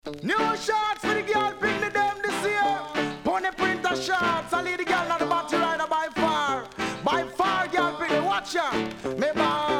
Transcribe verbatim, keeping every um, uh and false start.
New shots for the girl, pick the them this year. Pony printer shots, I lead the girl, not the battery rider by far. By far, girl, pick the watcher. Me bar.